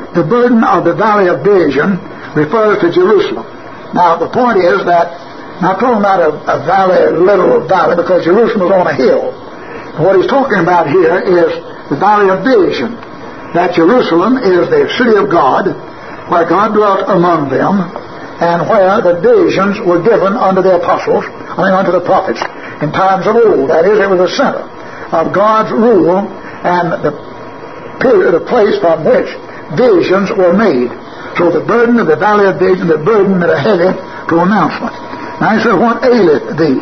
the burden of the valley of vision refers to Jerusalem. Now, the point is that, not talking about a valley, a literal valley, because Jerusalem is on a hill. What he's talking about here is the valley of vision. That Jerusalem is the city of God, where God dwelt among them, and where the visions were given unto the apostles, unto the prophets, in times of old. That is, it was the center of God's rule and the period, the place from which visions were made. So the burden of the valley of vision, the burden that are heavy pronouncement. Now he said, what aileth thee?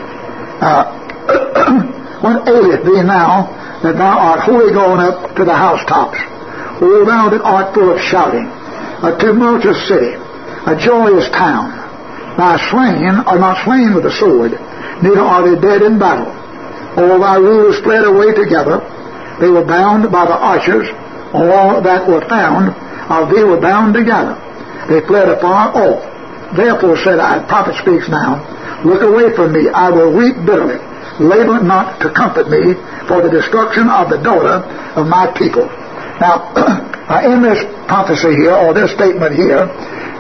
What aileth thee now that thou art wholly gone up to the housetops? O thou that art full of shouting, a tumultuous city, a joyous town. Thy slain are not slain with the sword, neither are they dead in battle. All thy rulers fled away together. They were bound by the archers. All that were found of thee were bound together. They fled afar off. Therefore said I, the prophet speaks now, look away from me, I will weep bitterly. Labor not to comfort me for the destruction of the daughter of my people. Now, in this prophecy here, or this statement here,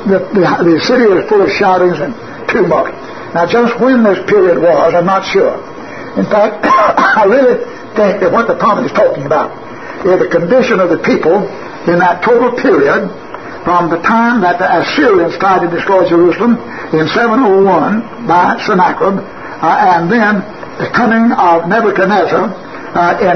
the city is full of shoutings and tumult. Now, just when this period was, I'm not sure. In fact, I really think that what the prophet is talking about is the condition of the people in that total period from the time that the Assyrians tried to destroy Jerusalem in 701 by Sennacherib, and then the coming of Nebuchadnezzar in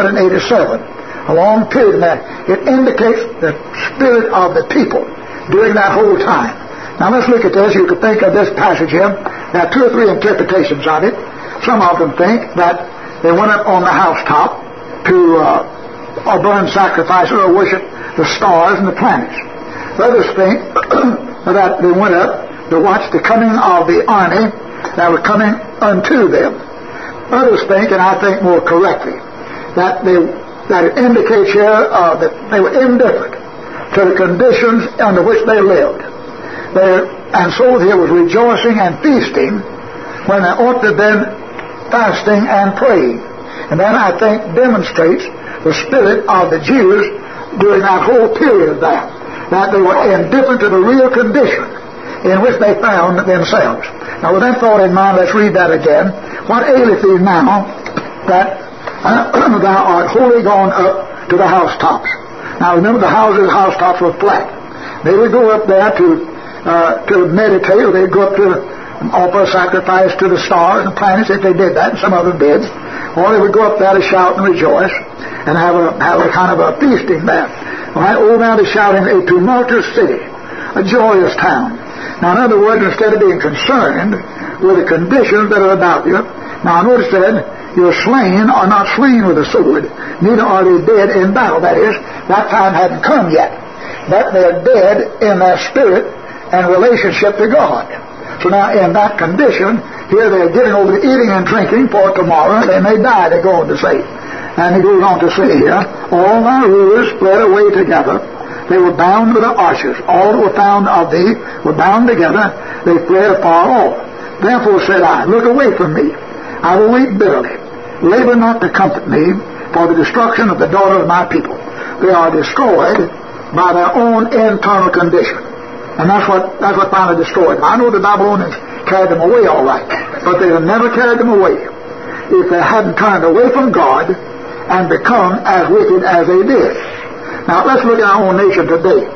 587. A long period. It indicates the spirit of the people during that whole time. Now let's look at this. You could think of this passage here. There are two or three interpretations of it. Some of them think that they went up on the housetop to burn sacrifices or worship the stars and the planets. Others think that they went up to watch the coming of the army that were coming unto them. Others think, and I think more correctly, that it indicates here that they were indifferent to the conditions under which they lived. And so there was rejoicing and feasting when they ought to have been fasting and praying. And that, I think, demonstrates the spirit of the Jews during that whole period there, that they were indifferent to the real condition in which they found themselves. Now, with that thought in mind, let's read that again. What aileth thee now that thou art wholly gone up to the housetops? Now remember, the housetops were flat. They would go up there to meditate, or they'd go up to offer a sacrifice to the stars and planets if they did that, and some of them did. Or they would go up there to shout and rejoice and have a kind of a feasting there. Right? Oh, now they're shouting, a tumultuous city, a joyous town. Now, in other words, instead of being concerned with the conditions that are about you, now notice that your slain are not slain with a sword, neither are they dead in battle. That is, that time hadn't come yet. But they're dead in their spirit and relationship to God. So now in that condition, here they're getting over to eating and drinking, for tomorrow they may die, they go on to say. And he goes on to say here, all thy rulers fled away together. They were bound with the archers. All that were found of thee were bound together. They fled afar off. Therefore said I, look away from me. I will weep bitterly. Labor not to comfort me for the destruction of the daughter of my people. They are destroyed by their own internal condition. And that's what finally destroyed them. I know the Babylonians carried them away all right, but they have never carried them away if they hadn't turned away from God and become as wicked as they did. Now let's look at our own nation today.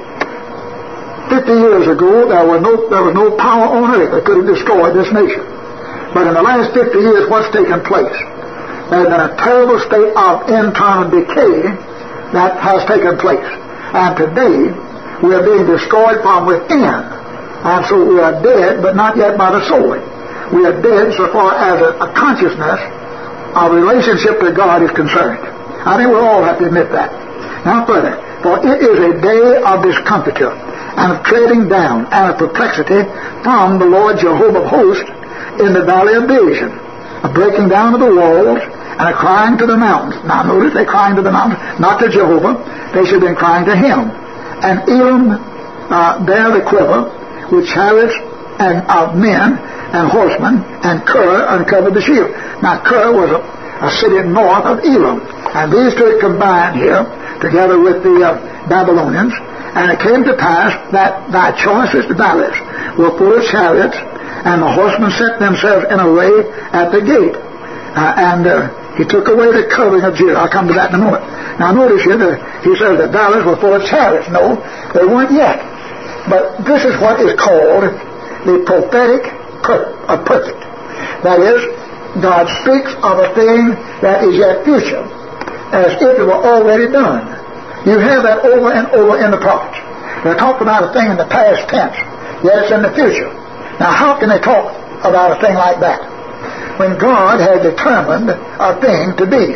50 years ago, there was no power on earth that could have destroyed this nation. But in the last 50 years, what's taken place? There's been a terrible state of internal decay that has taken place. And today, we are being destroyed from within. And so we are dead, but not yet by the sword. We are dead so far as a consciousness of relationship to God is concerned. I think we all have to admit that. Now further, for it is a day of discomfiture and of treading down and of perplexity from the Lord Jehovah of hosts in the valley of vision, a breaking down of the walls and a crying to the mountains. Now notice, they're crying to the mountains, not to Jehovah. They should have been crying to Him. And Elam bare the quiver with chariots and of men and horsemen, and Kir uncovered the shield. Now Kir was a city north of Elam, and these two combined here together with the Babylonians, And it came to pass that thy choicest valleys were full of chariots, and the horsemen set themselves in array at the gate. He took away the covering of Judah. I'll come to that in a moment. Now notice here that he says the valleys were full of chariots. No, they weren't yet. But this is what is called the prophetic perfect. That is, God speaks of a thing that is yet future, as if it were already done. You have that over and over in the prophets. They talk about a thing in the past tense, yet it's in the future. Now how can they talk about a thing like that? When God had determined a thing to be,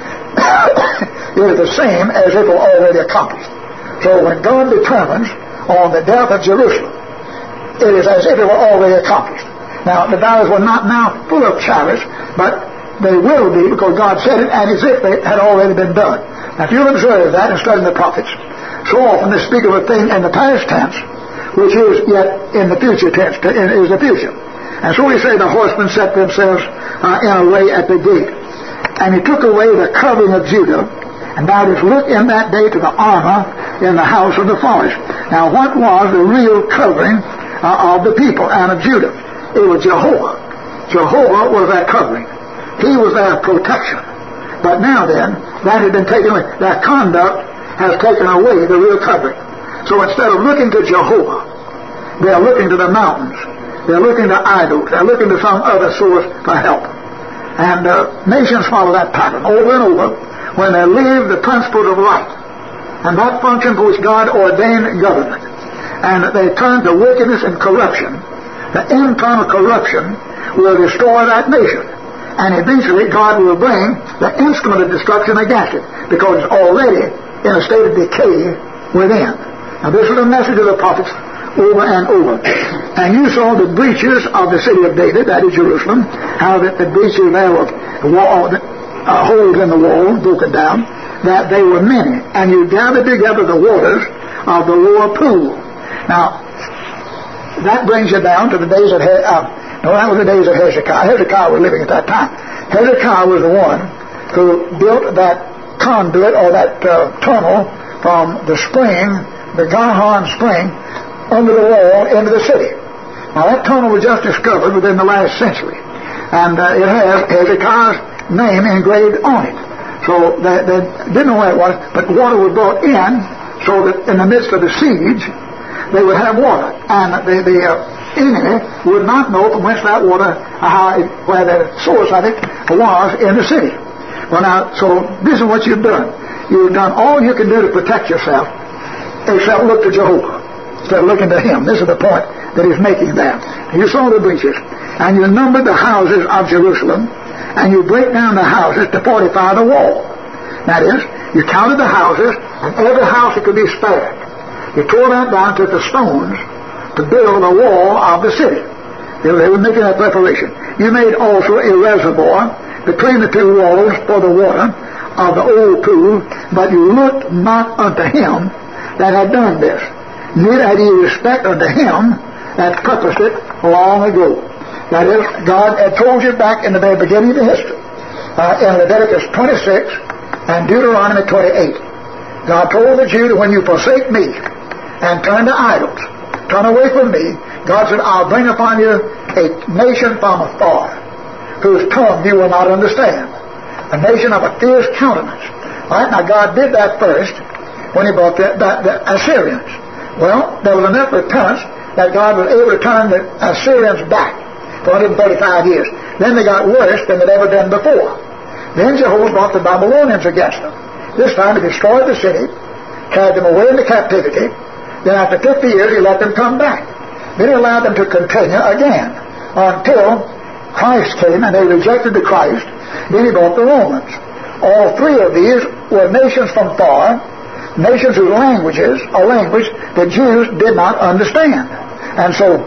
it is the same as if it were already accomplished. So when God determines on the death of Jerusalem, it is as if it were already accomplished. Now the valleys were not now full of chariots, but they will be, because God said it, and as if they had already been done. Now if you'll observe that and study the prophets, so often they speak of a thing in the past tense, which is yet in the future tense, is the future. And so we say the horsemen set themselves in array at the gate. And he took away the covering of Judah, and thou didst look in that day to the armor in the house of the forest. Now what was the real covering of the people and of Judah? It was Jehovah. Jehovah was that covering. He was their protection. But now then, that had been taken away. Their conduct has taken away the real covering. So instead of looking to Jehovah, they are looking to the mountains. They're looking to idols. They're looking to some other source for help. And nations follow that pattern over and over when they leave the principles of right and that function for which God ordained government, and they turn to wickedness and corruption. The internal corruption will destroy that nation. And eventually God will bring the instrument of destruction against it, because it's already in a state of decay within. Now this is the message of the prophets over and over. And you saw the breaches of the city of David, that is Jerusalem, how that the breaches there were holes in the wall broken down, that they were many. And you gathered together the waters of the lower pool. Now that brings you down to the days of that was the days of Hezekiah. Hezekiah was living at that time. Hezekiah was the one who built that conduit or that tunnel from the spring, the Gihon spring, under the wall into the city. Now that tunnel was just discovered within the last century, and it has Hezekiah's name engraved on it. So they didn't know where it was, but water was brought in so that in the midst of the siege they would have water, and the enemy would not know from whence that water, where the source of it was in the city. Well now, so this is what you've done. You've done all you can do to protect yourself, except look to Jehovah, instead of looking to Him. This is the point that He's making there. You saw the breaches, and you numbered the houses of Jerusalem, and you break down the houses to fortify the wall. That is, you counted the houses, and every house that could be spared. You tore that down, took the stones to build the wall of the city. They were making that preparation. You made also a reservoir between the two walls for the water of the old pool, but you looked not unto Him that had done this, neither had ye respect unto Him that purposed it long ago. That is, God had told you back in the very beginning of the history, in Leviticus 26 and Deuteronomy 28. God told the Jew that when you forsake me and turn to idols, turn away from me, God said, I'll bring upon you a nation from afar, whose tongue you will not understand, a nation of a fierce countenance. All right, now God did that first when He brought the Assyrians. Well, there was enough repentance that God was able to turn the Assyrians back for 135 years. Then they got worse than they'd ever done before. Then Jehovah brought the Babylonians against them. This time He destroyed the city, carried them away into captivity. Then after 50 years He let them come back. Then He allowed them to continue again until Christ came and they rejected the Christ. Then He brought the Romans. All three of these were nations from far, nations whose languages, a language the Jews did not understand. And so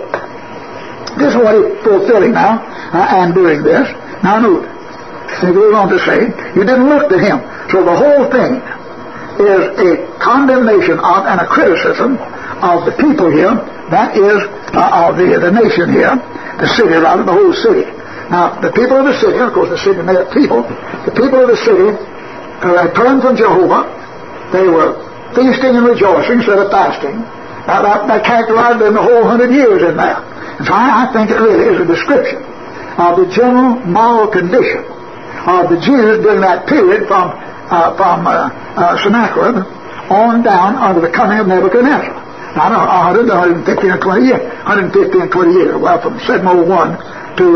this is what He's fulfilling now and doing this. Now note, He goes on to say, you didn't look to Him. So the whole thing is a condemnation of and a criticism of the people here, that is of the nation here, the city rather, the whole city. Now the people of the city, of course the city made up people, the people of the city had turned from Jehovah. They were feasting and rejoicing instead of fasting. That characterized them the whole 100 years in there. And so I think it really is a description of the general moral condition of the Jews during that period from Sennacherib on down under the coming of Nebuchadnezzar. Now, 115 or 20 years. 115 or 20 years. Well, from 701 to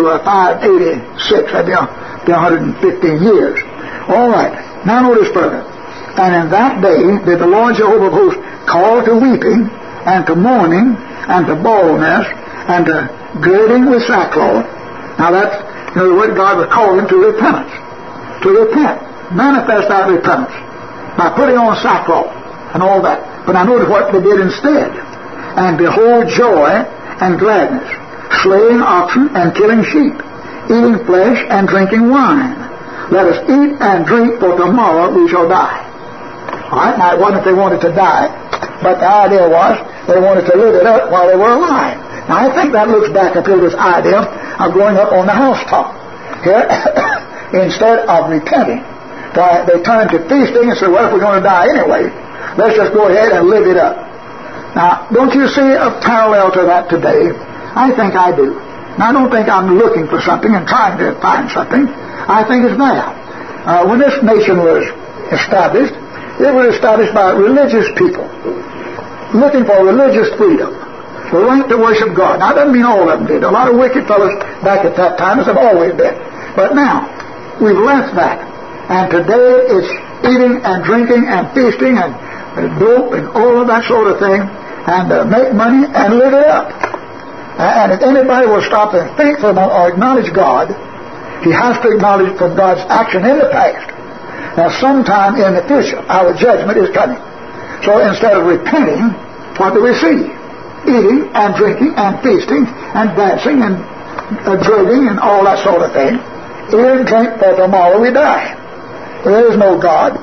586, that'd be 115 years. All right. Now notice further. And in that day did the Lord Jehovah of hosts call to weeping, and to mourning, and to baldness, and to girding with sackcloth. Now that's, in other words, God was calling to repentance. To repent. Manifest that repentance. By putting on sackcloth and all that. But now notice what they did instead. And behold joy and gladness, slaying oxen and killing sheep, eating flesh and drinking wine. Let us eat and drink, for tomorrow we shall die. All right, now it wasn't that they wanted to die, but the idea was they wanted to live it up while they were alive. Now I think that looks back up to this idea of going up on the housetop. Here, instead of repenting, they turned to feasting and said, well, if we're going to die anyway, let's just go ahead and live it up. Now, don't you see a parallel to that today? I think I do. Now, I don't think I'm looking for something and trying to find something. I think it's there. When this nation was established, it was established by religious people looking for religious freedom, the right to worship God. Now, that doesn't mean all of them did. A lot of wicked fellows back at that time, as have always been. But now, we've left that. And today it's eating and drinking and feasting and dope and all of that sort of thing, and make money and live it up. And if anybody will stop and think for a moment or acknowledge God, he has to acknowledge from God's action in the past. Now, sometime in the future, our judgment is coming. So instead of repenting, what do we see? Eating and drinking and feasting and dancing and drinking and all that sort of thing. Eat and drink, for tomorrow we die. There is no God.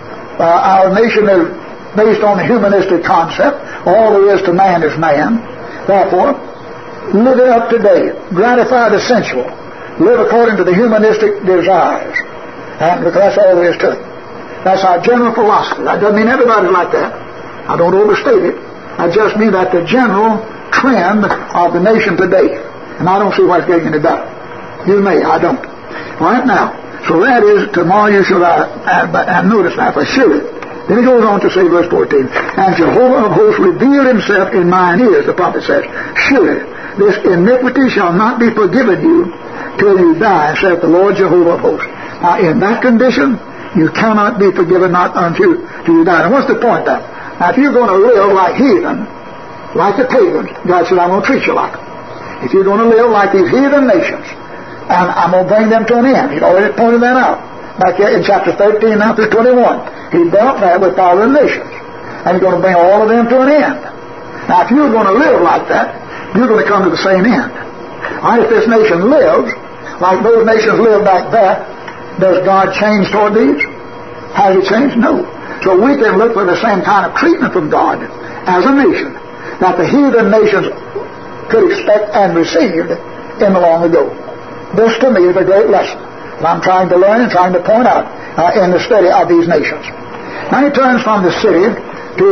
Our nation is based on the humanistic concept. All there is to man is man. Therefore, live it up today. Gratify the sensual. Live according to the humanistic desires. And because that's all there is to it. That's our general philosophy. That doesn't mean everybody's like that. I don't overstate it. I just mean that the general trend of the nation today. And I don't see why it's getting any better. You may, I don't. Right now. So that is, tomorrow you shall die. And notice that for sure. Then he goes on to say, verse 14, and Jehovah of hosts revealed himself in mine ears, the prophet says, surely this iniquity shall not be forgiven you till you die, saith the Lord Jehovah of hosts. Now in that condition, you cannot be forgiven not until you die. And what's the point then? Now if you're going to live like heathen, like the pagans, God said, I'm going to treat you like them. If you're going to live like these heathen nations, and I'm going to bring them to an end. He'd already pointed that out. Back in chapter 13, now through 21. He dealt that with foreign nations. And he's going to bring all of them to an end. Now, if you're going to live like that, you're going to come to the same end. All right, if this nation lives like those nations lived back there, does God change toward these? Has He changed? No. So we can look for the same kind of treatment from God as a nation that the heathen nations could expect and received in the long ago. This to me is a great lesson that I'm trying to learn and trying to point out in the study of these nations. Now he turns from the city to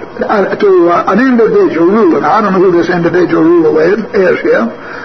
an individual ruler. Now I don't know who this individual ruler is here.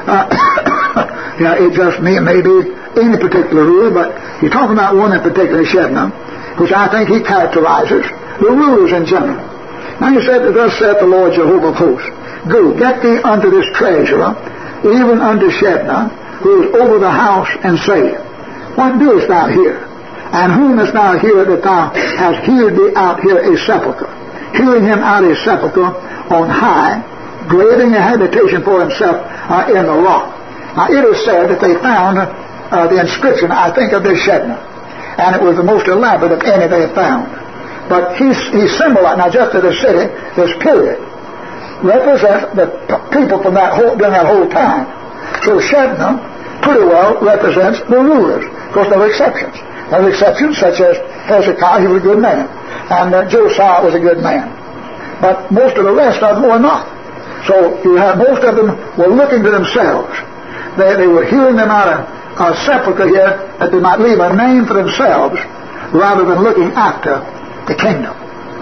It just may be any particular ruler, but he's talking about one in particular, Shebna, which I think he characterizes the rulers in general. Now he said, thus saith the Lord Jehovah of hosts, go, get thee unto this treasurer, even unto Shebna, who is over the house, and say, what doest thou here? And whom hast thou here that thou hast hewed thee out here a sepulchre? Hewing him out a sepulchre on high, graving a habitation for himself in the rock. Now it is said that they found the inscription, I think, of this Shebna. And it was the most elaborate of any they found. But he symbolized, now just as the city, this period, represents the people from during that whole time. So Shebna pretty well represents the rulers. Of course, there are exceptions. There are exceptions such as Hezekiah, he was a good man. And Josiah was a good man. But most of the rest of them were not. So you have most of them were looking to themselves. They were hewing them out of a sepulchre here that they might leave a name for themselves rather than looking after the kingdom.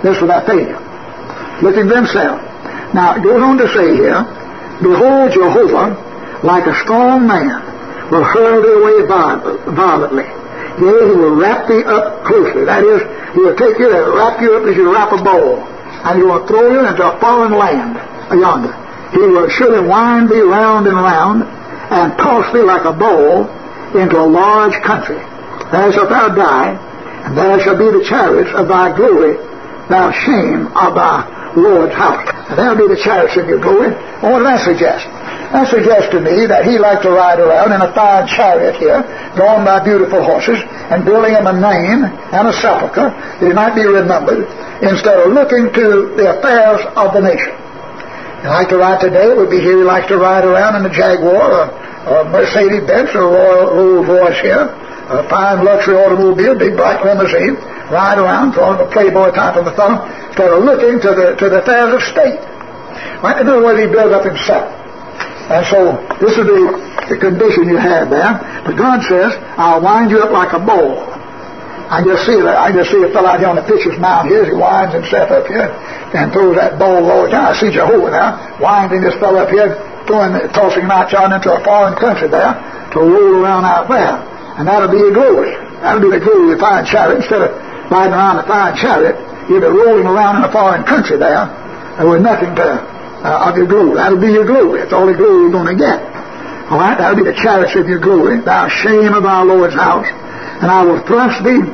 This was that failure. Looking to themselves. Now, it goes on to say here, behold, Jehovah, like a strong man, will hurl thee away violently. Yea, he will wrap thee up closely. That is, he will take you and wrap you up as you wrap a ball. And he will throw you into a foreign land yonder. He will surely wind thee round and round, and toss thee like a ball into a large country. There shalt thou die, and there shall be the chariots of thy glory, thou shame of thy Lord's house. And there'll be the chariots of your glory. What does that suggest? That suggests to me that he liked to ride around in a fine chariot here, drawn by beautiful horses, and building him a name and a sepulchre that he might be remembered, instead of looking to the affairs of the nation. He liked to ride today, it would be here he likes to ride around in a Jaguar, or a Mercedes-Benz, or a Rolls Royce here, a fine luxury automobile, big bright limousine, ride around, throwing a playboy type of a fellow, instead of looking to the affairs of state. Right? In other words, he built up himself. And so, this is the condition you have there. But God says, I'll wind you up like a ball. I just see a fellow out here on the pitcher's mound here as he winds himself up here and throws that ball lower down. I see Jehovah now winding this fellow up here, tossing him out into a foreign country there to roll around out there. And that'll be your glory. That'll be the glory of the fine chariot. Instead of riding around the fine chariot, you'll be rolling around in a foreign country there with nothing of your glory. That'll be your glory. It's all the glory you're going to get. All right? That'll be the chariots of your glory. Thou shame of our Lord's house. And I will thrust thee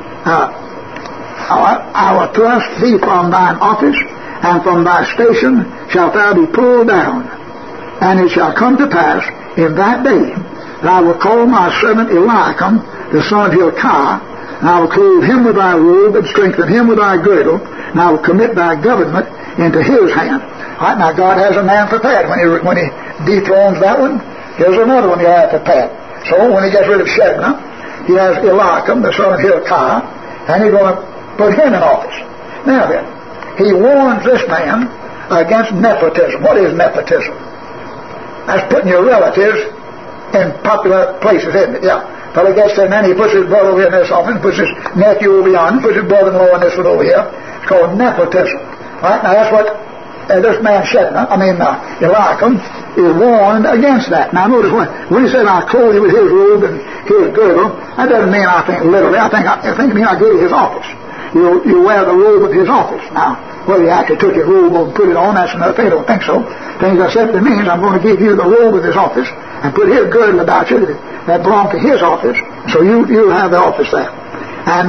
from thine office, and from thy station shalt thou be pulled down. And it shall come to pass in that day that I will call my servant Eliakim, the son of Hilkiah, and I will clothe him with thy robe, and strengthen him with thy girdle, and I will commit thy government into his hand. All right, now God has a man prepared. When he dethrones that one, here's another one he'll have prepared. So when he gets rid of Shebna, he has Eliakim, the son of Hilkiah, and he's going to put him in office. Now then, he warns this man against nepotism. What is nepotism? That's putting your relatives in popular places, isn't it? Yeah. Fellow gets there, and then he puts his brother over here in this office, puts his nephew over yonder, puts his brother-in-law in this one over here. It's called nepotism. All right, now that's what this man Eliakim is warned against that. Now notice when he said, I'll clothe you with his robe and his girdle, that doesn't mean, I think, literally. I think it means I'll give you his office. You wear the robe of his office. Now, whether he actually took his robe and put it on, that's another thing. I don't think so. Things I said, it means I'm going to give you the robe of his office and put his girdle about you that belongs to his office. So you'll have the office there. And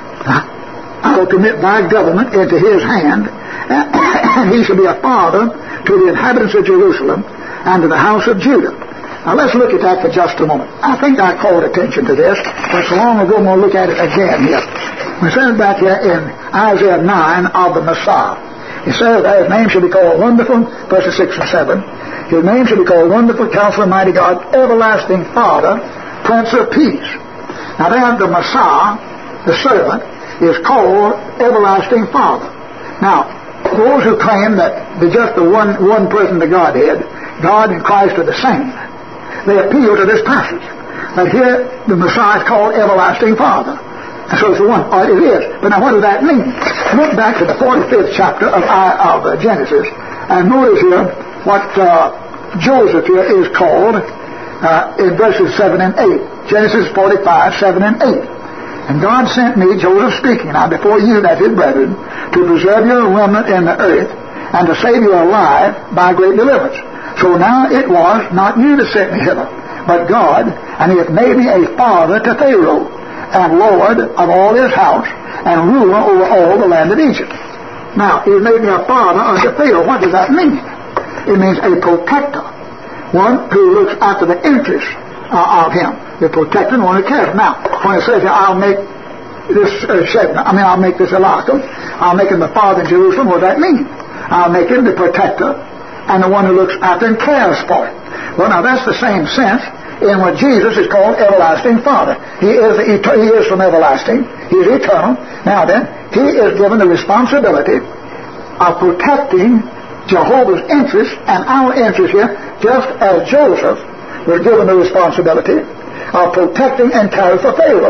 I will commit thy government into his hand, and he shall be a father to the inhabitants of Jerusalem and to the house of Judah. Now let's look at that for just a moment. I think I called attention to this, but so long ago we'll look at it again here. We said back here in Isaiah 9 of the Messiah. It says that his name shall be called Wonderful, verses 6 and 7. His name shall be called Wonderful, Counselor, Mighty God, Everlasting Father, Prince of Peace. Now then the Messiah, the servant, is called Everlasting Father. Now, those who claim that there's just the one person, the Godhead, God and Christ are the same, they appeal to this passage. That here the Messiah is called Everlasting Father. And so it's the one, or it is. But now what does that mean? Look back to the 45th chapter of Genesis, and notice here what Joseph here is called in verses 7 and 8. Genesis 45, 7 and 8. And God sent me, Joseph speaking, now before you, that his brethren, to preserve your remnant in the earth, and to save you alive by great deliverance. So now it was not you that sent me hither, but God, and he hath made me a father to Pharaoh, and Lord of all his house, and ruler over all the land of Egypt. Now, he made me a father unto Pharaoh. What does that mean? It means a protector, one who looks after the interests of him, the protector, one who cares. Now, when it says here, I'll make this I'll make this Eliakim, I'll make him the father in Jerusalem, what does that mean? I'll make him the protector and the one who looks after and cares for it. Well, now that's the same sense in what Jesus is called Everlasting Father. He is from everlasting. He is eternal. Now then, he is given the responsibility of protecting Jehovah's interests and our interests here, just as Joseph was given the responsibility of protecting and caring for Pharaoh.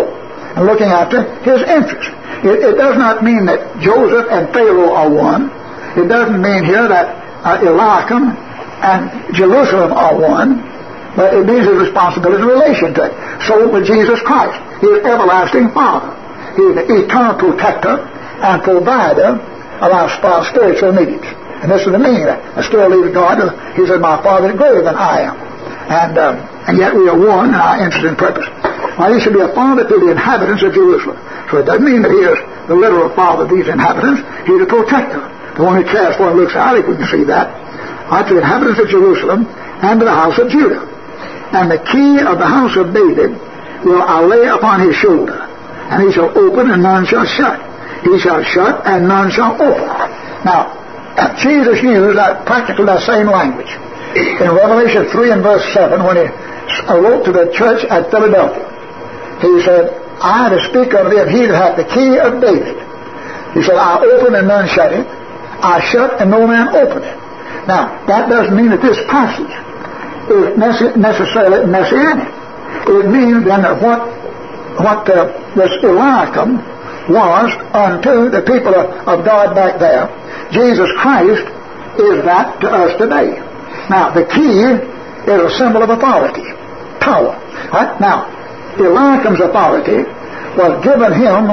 and looking after his interest. It does not mean that Joseph and Pharaoh are one. It doesn't mean here that Eliakim and Jerusalem are one, but it means his responsibility in relation to it. So with Jesus Christ, he is everlasting Father. He is the eternal protector and provider of our spiritual needs. And this is the meaning of that. I still leave God. He said, my Father is greater than I am. And yet we are one in our interest and purpose. Well, he should be a father to the inhabitants of Jerusalem. So it doesn't mean that he is the literal father of these inhabitants. He's a protector, the one who cares for and looks out, if we can see that, to the inhabitants of Jerusalem and to the house of Judah. And the key of the house of David will I lay upon his shoulder, and he shall open and none shall shut. He shall shut and none shall open. Now, Jesus used practically that same language. In Revelation 3 and verse 7, when he wrote to the church at Philadelphia, he said, I to speak of him, he that hath the key of David. He said, I open and none shut it. I shut and no man open it. Now, that doesn't mean that this passage is necessarily messianic. It means then that what this Eliakim was unto the people of God back there, Jesus Christ is that to us today. Now, the key is a symbol of authority, power. Right? Now, Eliakim's authority was given him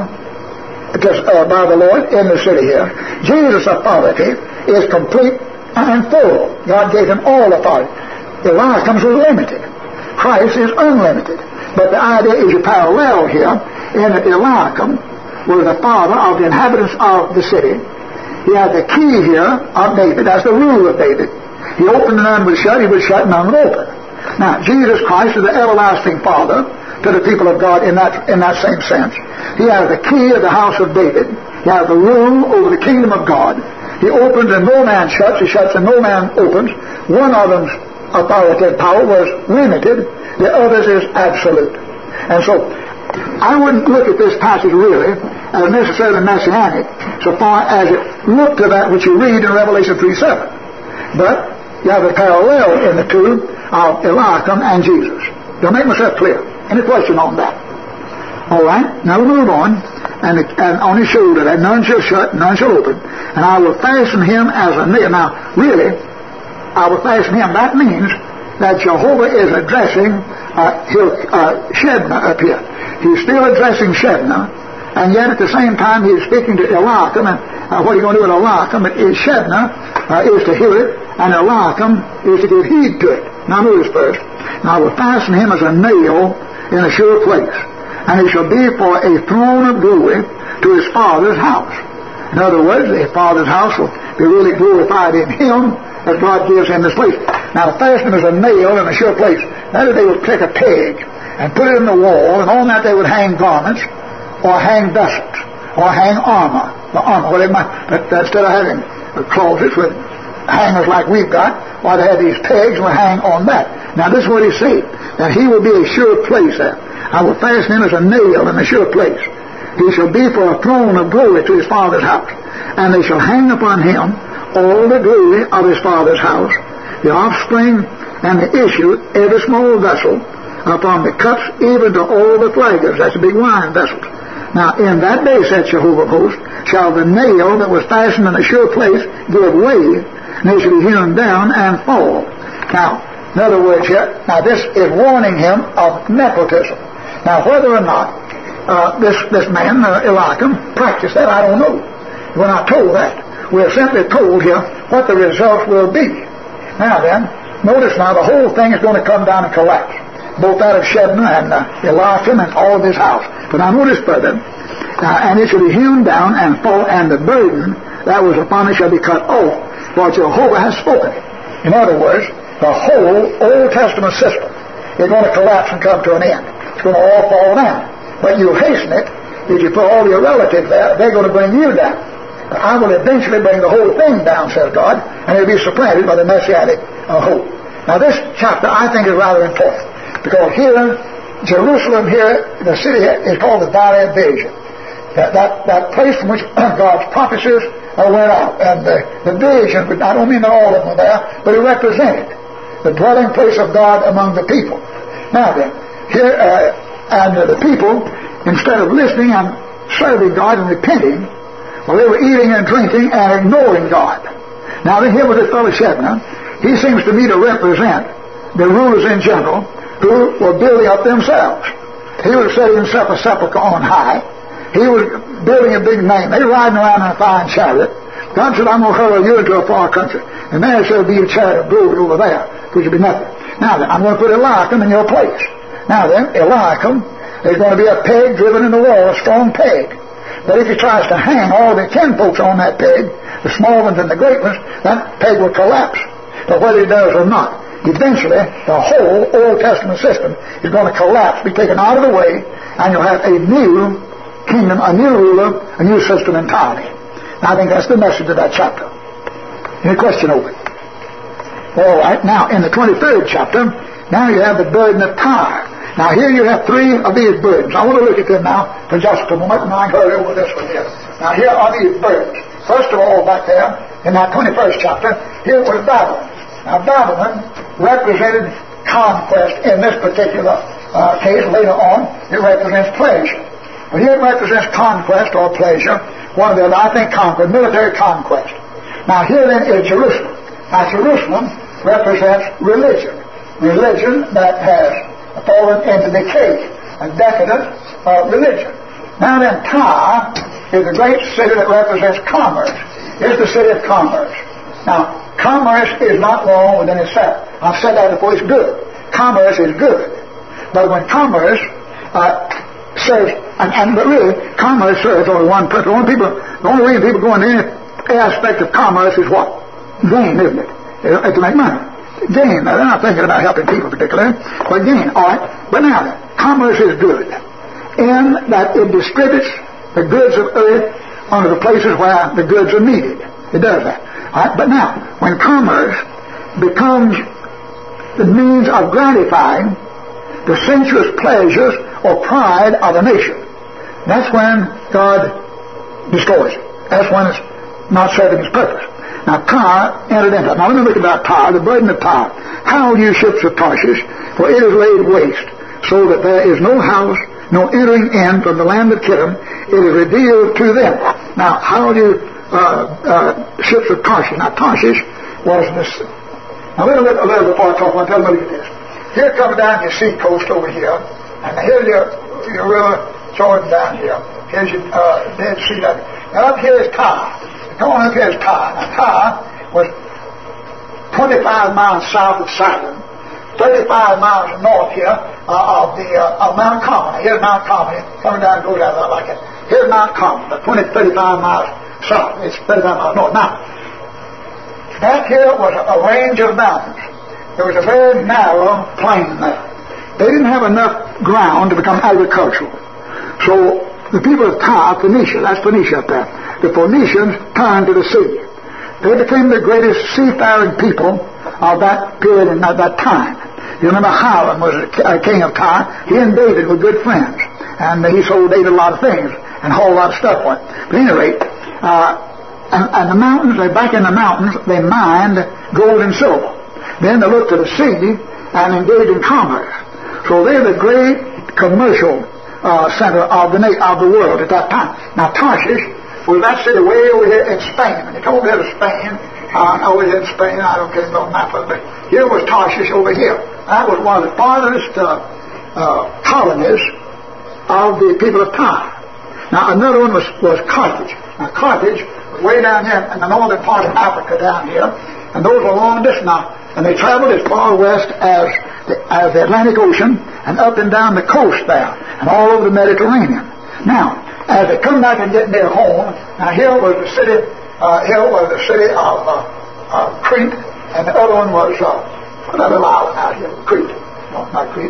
by the Lord in the city here. Jesus' authority is complete and full. God gave him all authority. Eliakim's was limited. Christ is unlimited. But the idea is a parallel here in that Eliakim was the father of the inhabitants of the city. He had the key here of David. That's the rule of David. He opened and none would shut. He would shut and none would open. Now, Jesus Christ is the everlasting Father to the people of God in that same sense. He has the key of the house of David. He has the rule over the kingdom of God. He opens and no man shuts. He shuts and no man opens. One of them's authoritative power was limited. The other's is absolute. And so, I wouldn't look at this passage really as necessarily messianic so far as it looked to that which you read in Revelation 3:7. But you have a parallel in the two of Eliakim and Jesus. Do I make myself clear? Any question on that? All right, now we move on. And on his shoulder that none shall shut, none shall open. And I will fasten him as a nail. Now, really, I will fasten him. That means that Jehovah is addressing Shebna up here. He's still addressing Shebna, and yet at the same time he's speaking to Eliakim. And what are you going to do with Eliakim? Shebna is to hear it, and Eliakim is to give heed to it. Now notice first. Now I will fasten him as a nail in a sure place, and he shall be for a throne of glory to his Father's house. In other words, his Father's house will be really glorified in him as God gives him this place. Now, to fasten him as a nail in a sure place, that is, they would take a peg and put it in the wall, and on that they would hang garments, or hang vessels, or hang armor. The armor, whatever but instead of having closets with hangers like we've got, why they had these pegs and would hang on that. Now, this is what he's saying, that he will be a sure place there. I will fasten him as a nail in a sure place. He shall be for a throne of glory to his Father's house, and they shall hang upon him all the glory of his Father's house, the offspring and the issue, every small vessel, upon the cups, even to all the flagons. That's the big wine vessels. Now, in that day, said Jehovah of hosts, shall the nail that was fastened in a sure place give way, and they shall be hewn down and fall. Now, in other words here, now this is warning him of nepotism. Now, whether or not this man, Eliakim, practiced that, I don't know. We're not told that. We're simply told here what the results will be. Now then, notice now the whole thing is going to come down and collapse. Both that of Shebna and Eliakim and all of his house. But now notice further, and it shall be hewn down and fall, and the burden that was upon it shall be cut off, for Jehovah has spoken it. In other words, the whole Old Testament system is going to collapse and come to an end. It's going to all fall down. But you hasten it, if you put all your relatives there, they're going to bring you down. But I will eventually bring the whole thing down, says God, and it will be supplanted by the Messianic hope. Now this chapter I think is rather important, because here, Jerusalem here, the city is called the Valley of Vision. That place from which God's prophecies went out. And the vision, I don't mean that all of them were there, but it represented the dwelling place of God among the people. Now then, here, and the people instead of listening and serving God and repenting, well, they were eating and drinking and ignoring God. Now then, here with this fellow Shebna, he seems to me to represent the rulers in general who were building up themselves. He was setting himself a sepulchre on high. He was building a big name. They were riding around in a fine chariot. God said, I'm going to hurl you into a far country. And there shall be a chariot brewed over there, which will be nothing. Now then, I'm going to put Eliakim in your place. Now then, Eliakim is going to be a peg driven in the wall, a strong peg. But if he tries to hang all the kinfolks on that peg, the small ones and the great ones, that peg will collapse. But whether he does or not, eventually the whole Old Testament system is going to collapse, be taken out of the way, and you'll have a new kingdom, a new ruler, a new system entirely. Now, I think that's the message of that chapter. Any question over it? All right, now in the 23rd chapter, now you have the burden of Tyre. Now here you have three of these burdens. I want to look at them now for just a moment, and I can hurry over this one here. Now here are these burdens. First of all, back there, in that 21st chapter, here was Babylon. Now Babylon represented conquest in this particular case. Later on, it represents pleasure. But here it represents conquest or pleasure. One of the other, I think, conquest, military conquest. Now here then is Jerusalem. Now Jerusalem represents religion. Religion that has fallen into decay. A decadent religion. Now then, Tyre is a great city that represents commerce. It's the city of commerce. Now, commerce is not wrong within itself. I've said that before. It's good. Commerce is good. But when commerce serves, but really, commerce serves only one purpose. The only reason people go into any aspect of commerce is what? Gain, isn't it? To make money. Gain. Now, they're not thinking about helping people particularly, but gain. All right. But now, commerce is good in that it distributes the goods of earth onto the places where the goods are needed. It does that. All right. But now, when commerce becomes the means of gratifying the sensuous pleasures or pride of a nation, that's when God destroys it. That's when it's not serving its purpose. Now, Tyre entered into it. Now, let me look about Tyre, the burden of Tyre. Howl, you ships of Tarshish, for it is laid waste, so that there is no house, no entering in from the land of Kittim. It is revealed to them. Now, howl, you ships of Tarshish. Now, Tarshish was this. Now, we're going to look a little before I talk. I'll tell you, look at this. Here comes down your sea coast over here, and here's your river Jordan down here. Here's your Dead Sea. Now, up here is Tyre. Come on up here is Tyre. Now, Tyre was 25 miles south of Sidon, 35 miles north here of Mount Carmel. Here's Mount Carmel. Coming down and goes out like that. Here's Mount Carmel, 35 miles south. It's 35 miles north. Now, back here was a range of mountains. There was a very narrow plain there. They didn't have enough ground to become agricultural. So the people of Tyre, Phoenicia, that's Phoenicia up there, the Phoenicians turned to the sea. They became the greatest seafaring people of that period and at that time. You remember Hiram was a king of Tyre. He and David were good friends. And he sold David a lot of things and hauled a lot of stuff for him. But at any rate, and the mountains, back in the mountains, they mined gold and silver. Then they looked to the sea and engaged in commerce. So they're the great commercial center of the world at that time. Now Tarshish was that city way over here in Spain. When you come over here to Spain, over here in Spain, I don't care no map of it, but here was Tarshish over here. That was one of the farthest colonies of the people of Tyre. Now another one was Carthage. Now Carthage was way down here in the northern part of Africa down here, and those were long distance now. And they traveled as far west as the Atlantic Ocean and up and down the coast there and all over the Mediterranean. Now, as they come back and get near home, now here was the city of Crete, and the other one was what other island out here? Crete. No, not Crete.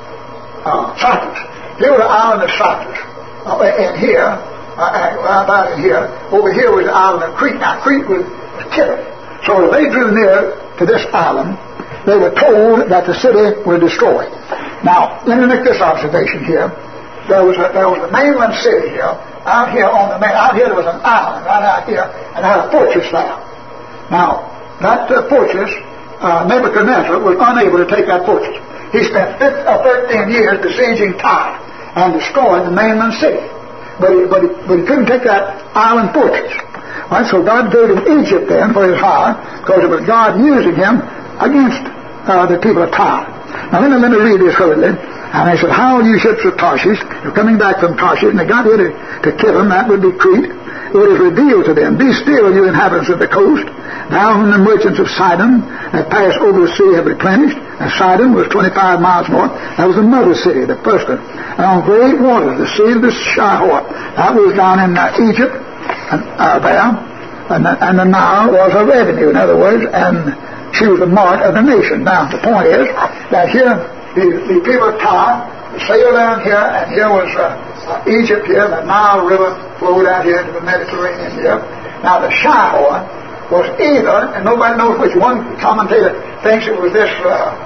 Cyprus. Here was the island of Cyprus. And here, about in here, over here was the island of Crete. Now Crete was Kittim. So as they drew near to this island, they were told that the city was destroyed. Now, let me make this observation here. There was a mainland city here. Out here there was an island right out here, and had a fortress there. Now, that fortress, Nebuchadnezzar was unable to take that fortress. He spent 13 years besieging Tyre, and destroyed the mainland city. But he couldn't take that island fortress. Right, so God gave him Egypt then for his hire, because it was God using him against the people of Tyre. Now let me read this hurriedly. And they said, "How, you ships of Tarshish, you're coming back from Tarshish," and they got here to Kittim, that would be Crete. It is revealed to them, "Be still, you inhabitants of the coast. Now whom the merchants of Sidon that passed over the sea have replenished." And Sidon was 25 miles north. That was the mother city, the first one. And on great waters, the sea of the Shihor, that was down in Egypt, and there. And the Nile was a revenue, in other words, and she was the mart of the nation. Now, the point is that here, the people of Tyre sailed down here, and here was Egypt here, the Nile River flowed out here into the Mediterranean here. Now, the Shihor was either, and nobody knows which one, commentator thinks it was this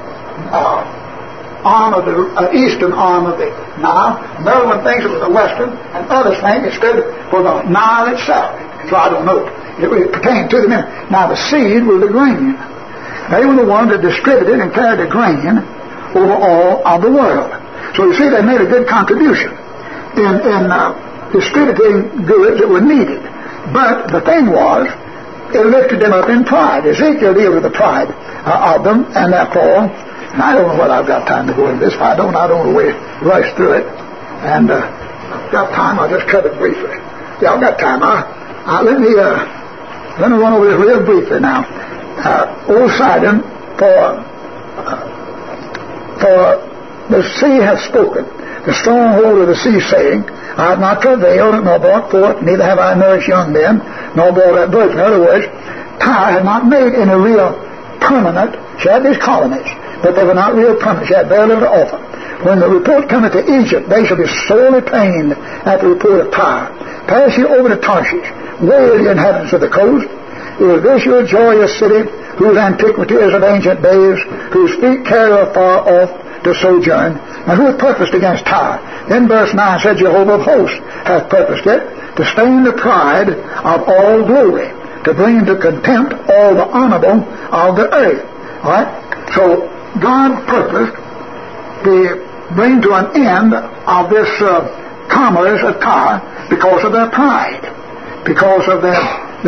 arm of the eastern arm of the Nile, another one thinks it was the western, and others think it stood for the Nile itself. So I don't know. It pertained to the men. Now, the seed was the grain. They were the ones that distributed and carried the grain over all of the world. So you see, they made a good contribution in distributing goods that were needed. But the thing was, it lifted them up in pride. Ezekiel deals with the pride of them and their fall. And I don't know whether I've got time to go into this. If I don't want to rush through it. And got time, I'll just cut it briefly. Yeah, I've got time. Let me run over this real briefly now. Old Sidon, for the sea hath spoken, the stronghold of the sea, saying, "I have not travailed, nor brought forth, neither have I nourished young men, nor brought up birth." In other words, Tyre had not made any real permanent. She had these colonies, but they were not real permanent. She had very little to offer. When the report cometh to Egypt, they shall be sorely pained at the report of Tyre. Pass ye over to Tarshish, wail ye inhabitants of the coast. Is this your joyous city, whose antiquity is of ancient days, whose feet carry afar off to sojourn, and who hath purposed against Tyre? Then verse 9 said, "Jehovah of hosts hath purposed it, to stain the pride of all glory, to bring into contempt all the honorable of the earth." All right? So God purposed to bring to an end of this commerce of Tyre because of their pride, because of their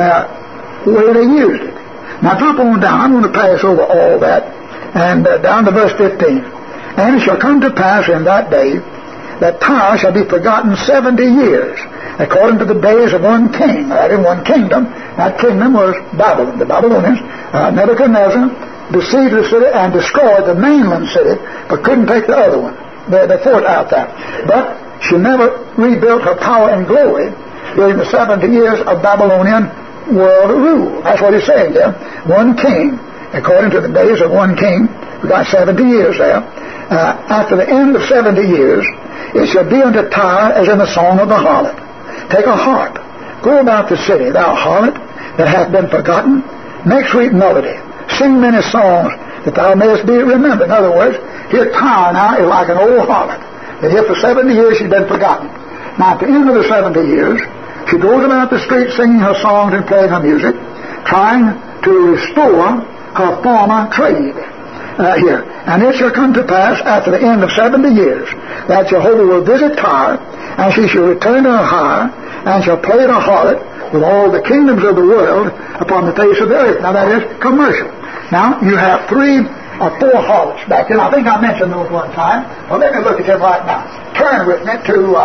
way they used it. Now drop on down. I'm going to pass over all that, and down to verse 15. "And it shall come to pass in that day that Tyre shall be forgotten 70 years, according to the days of one king," that in one kingdom. That kingdom was Babylon. The Babylonians, Nebuchadnezzar, besieged the city and destroyed the mainland city, but couldn't take the other one, the fort out there. But she never rebuilt her power and glory during the 70 years of Babylonian world rule. That's what he's saying there. One king, according to the days of one king. We got 70 years there. After the end of 70 years, it shall be unto Tyre as in the song of the harlot. Take a harp, go about the city, thou harlot that hath been forgotten. Make sweet melody, sing many songs, that thou mayest be remembered. In other words, here Tyre now is like an old harlot, that here for 70 years she's been forgotten. Now at the end of the 70 years, she goes about the streets singing her songs and playing her music, trying to restore her former trade here. "And it shall come to pass after the end of 70 years that Jehovah will visit Tyre, and she shall return to her hire, and shall play the harlot with all the kingdoms of the world upon the face of the earth." Now that is commercial. Now you have 3 or 4 harlots back then. I think I mentioned those one time. Well, let me look at them right now. Turn with me to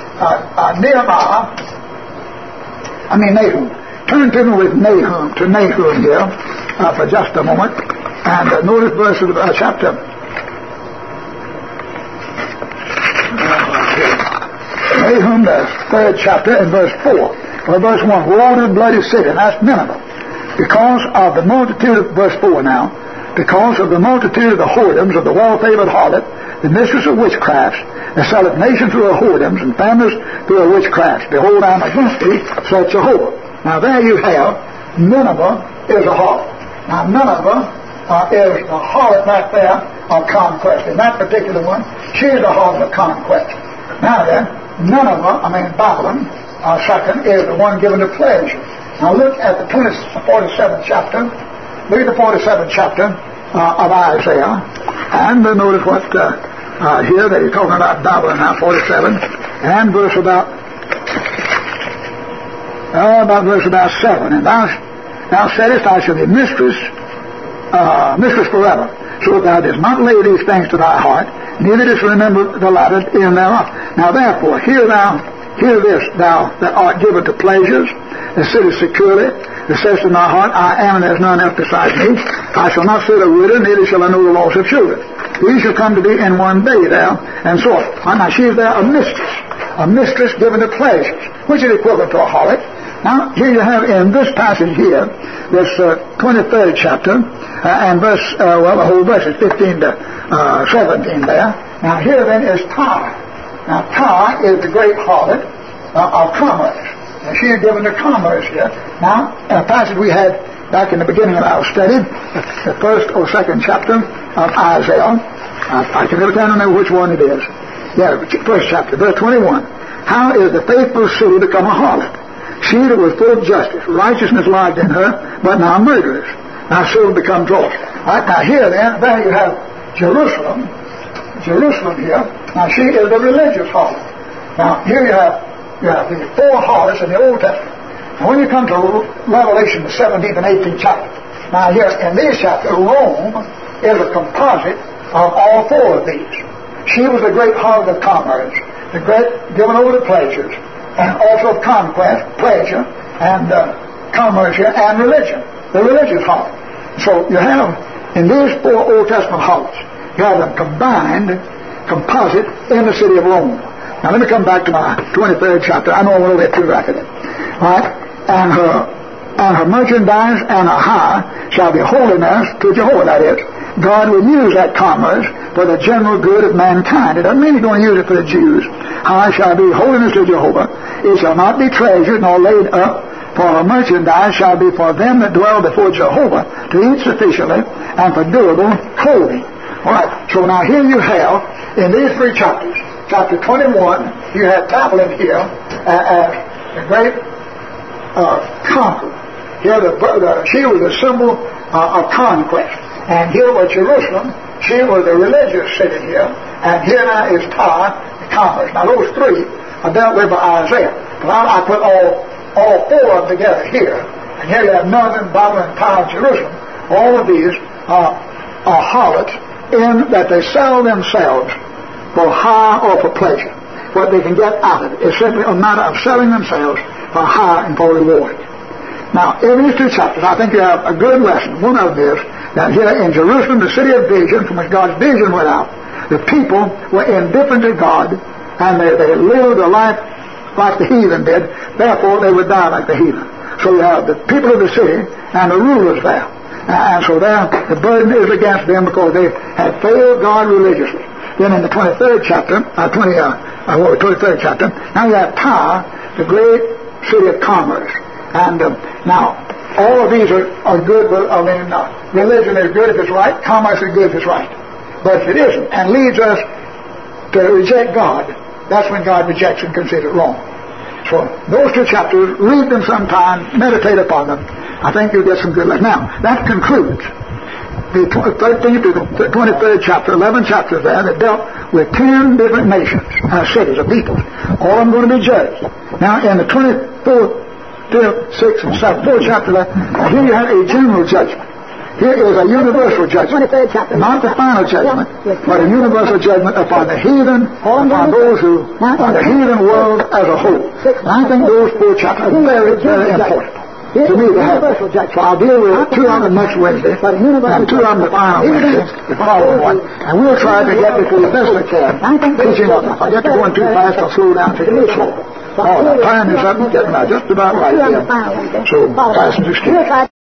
Nahum. Turn to me with Nahum here for just a moment. And notice verse of chapter. Nahum, the 3rd chapter, and verse 4. Or verse 1. "Woe to the bloody city," and that's Nineveh. "Because of the multitude of," verse 4 now, "because of the multitude of the whoredoms of the well-favored harlot, the mistress of witchcrafts, that selleth nations through her whoredoms, and families through her witchcrafts. Behold, I am against thee, saith Jehovah." Now there you have, Nineveh is a harlot. Now Nineveh is the harlot right there of conquest. In that particular one, she is the harlot of conquest. Now then, Babylon, second, is the one given to pleasure. Now look at the 47th chapter. Look at the 47th chapter of Isaiah, and notice what here that he's talking about Babylon now, 47, and verse about 7. And thou saidest, I shall be mistress forever. So thou didst not lay these things to thy heart, neither didst remember the latter in thereof. Now therefore, hear this, thou that art given to pleasures, that sittest securely, that says in thy heart, I am, and there is none else besides me. I shall not sit a widow, neither shall I know the loss of children. These shall come to thee in one day there, and so on. Now she is there a mistress given to pleasures, which is equivalent to a harlot. Now, here you have in this passage here, this 23rd chapter, and verse, the whole verse is 15 to 17 there. Now, here then is Tyre. Now, Tyre is the great harlot of commerce. And she is given to commerce here. Now, in a passage we had back in the beginning of our study, the first or second chapter of Isaiah. I can never remember which one it is. Yeah, first chapter, verse 21. How is the faithful city become a harlot? She that was full of justice, righteousness lodged in her, but now murderers. Now soon become dross. Right, now here then, there you have Jerusalem here. Now she is the religious harlot. Now here you have the four harlots in the Old Testament. Now when you come to Revelation, the 17th and 18th chapter, now here in these chapters, Rome is a composite of all four of these. She was the great harlot of commerce, the great given over to pleasures, and also conquest, pleasure, and commerce and religion, the religious harlot. So you have, in these four Old Testament harlots, you have them combined, composite, in the city of Rome. Now let me come back to my 23rd chapter. I know I went over there too rapidly. All right? And her merchandise and her hire shall be holiness to Jehovah, that is. God will use that commerce for the general good of mankind. It doesn't mean He's going to use it for the Jews. Hire shall be holiness to Jehovah. It shall not be treasured nor laid up, for her merchandise shall be for them that dwell before Jehovah, to eat sufficiently, and for durable clothing. All right, so now here you have, in these three chapters, chapter 21, you have Babylon here as the great conqueror. Here she was a symbol of conquest. And here was Jerusalem. She was a religious city here. And here now is Tyre, the commerce. Now those three are dealt with by Isaiah. But I put all four of them together here. And here you have Northern, Babylon, Tyre, and Jerusalem. All of these are harlots in that they sell themselves for hire or for pleasure. What they can get out of it is simply a matter of selling themselves for hire and for reward. Now, in these two chapters, I think you have a good lesson. One of them is that here in Jerusalem, the city of vision, from which God's vision went out, the people were indifferent to God, and they lived a life like the heathen did. Therefore, they would die like the heathen. So you have the people of the city and the rulers there. And so there, the burden is against them because they had failed God religiously. Then in the 23rd chapter, 23rd chapter, now you have Tyre, the great city of commerce. And now, all of these are good. Religion is good if it's right. Commerce is good if it's right. But if it isn't, and leads us to reject God, that's when God rejects and considers it wrong. So those two chapters, read them sometime, meditate upon them. I think you'll get some good lesson. Now, that concludes the 13th to the 23rd chapter, 11 chapters there that dealt with 10 different nations, cities, or people. All of them going to be judged. Now, in the 24th, 6th and 7th, 4th chapter there, here you have a general judgment. Here is a universal judgment. 23rd chapter. Not the final judgment, but a universal judgment upon the heathen, upon those who, upon the heathen world as a whole. And I think those 4 chapters are very, very important to me to have. So I'll deal with 2 of them next Wednesday, and 2 of them the final Wednesday, the following one. And we'll try to get it to the best we can. Teaching up. If I get to going too fast, I'll slow down, take it a little slower. Oh, the time is up, getting just about right here. So, fasten your skis.